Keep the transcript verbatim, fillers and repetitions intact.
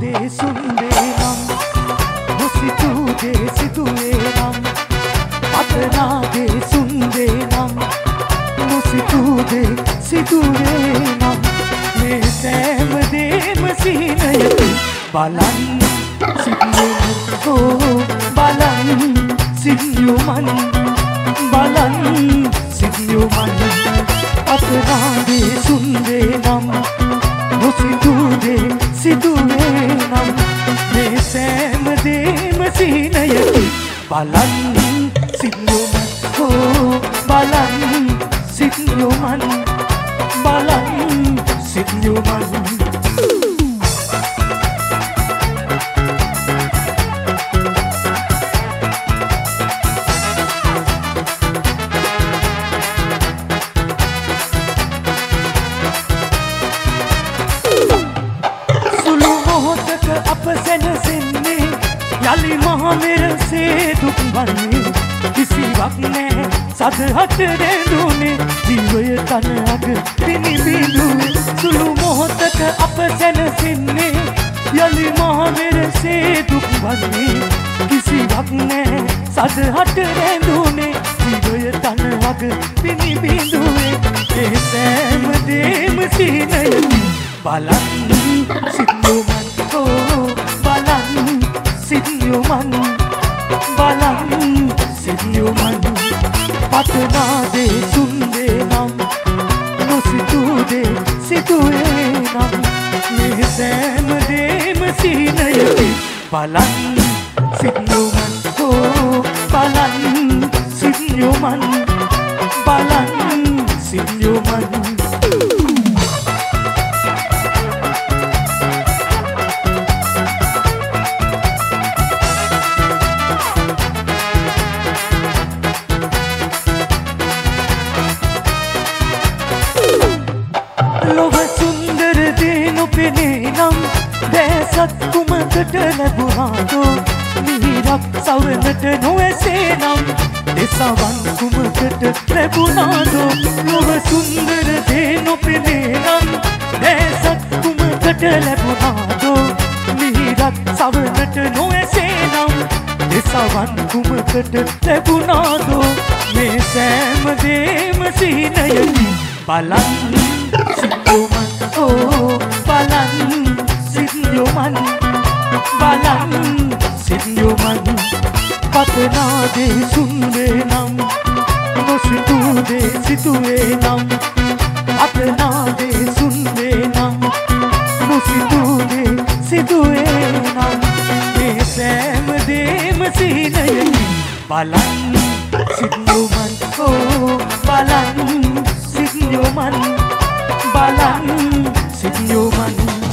දේ සුන්දේ නම් නොසිතූ දේ සිතුවේ නම් පතනා දේ සුන්දේ නම් නොසිතූ දේ සිතුවේ නම් මේ සෑම දේම සිහිනයකි බලන් සිටියමන් ඕ බලන් සිටියමන් බලන් සිටියමන් පතනා දේ සුන්දේ නම් නොසිතූ දේ සිතුවේ නම් මේ සෑම දේම සිහිනයකි බලන් සිටියමන් ඕ බලන් සිටියමන් බලන් සිටියමන් සැනසෙන්නේ යලි මහ මෙරසේ දුක් වන්නේ කිසිවක් නෑ සදහට රැඳුනේ ජීවය තන අග පිනිබිඳුවේ සුළු මොහොතක අප සැනසෙන්නේ යලි මහ මෙරසේ දුක් වන්නේ කිසිවක් නෑ සදහට රැඳුනේ ජීවය තන අග පිනිබිඳුවේ ඒ සෑම දේම සිහිනයකි බලන් සිටියමන් ඕ බලන් සිටියමන් බලන් සිටියමන් පතනා දේ සුන්දේ නම් නොසිතූ දේ සිතුවේ නම් මේ සෑම දේම සිහිනයකි බලන් සිටියමන් ඕ බලන් සිටියමන් බලන් සිටියමන් ලොව සුන්දර දේ නොපෙනේ නම් දැසත් කුමකට ලැබුණාදෝ මිහිරක් සවනට නොඇසේ නම් දෙසවන් කුමකට ලැබුණාදෝ ලොව සුන්දර දේ නොපෙනේ නම් දැසත් කුමකට ලැබුණාදෝ මිහිරක් සවනට නොඇසේ නම් දෙසවන් කුමකට ලැබුණාදෝ මේ සෑම දේම සිහිනයකි බලන් සිටියමන් ඕ බලන් සිටියමන් බලන් සිටියමන් පතනා දේ සුන්දේ නම් නොසිතූ දේ සිතුවේ නම් පතනා දේ සුන්දේ නම් නොසිතූ දේ සිතුවේ නම් මේ සෑම දේම සිහිනයකි බලන් සිටියමන් ඕ බලන් සිටියමන් බලන් සිටියමන්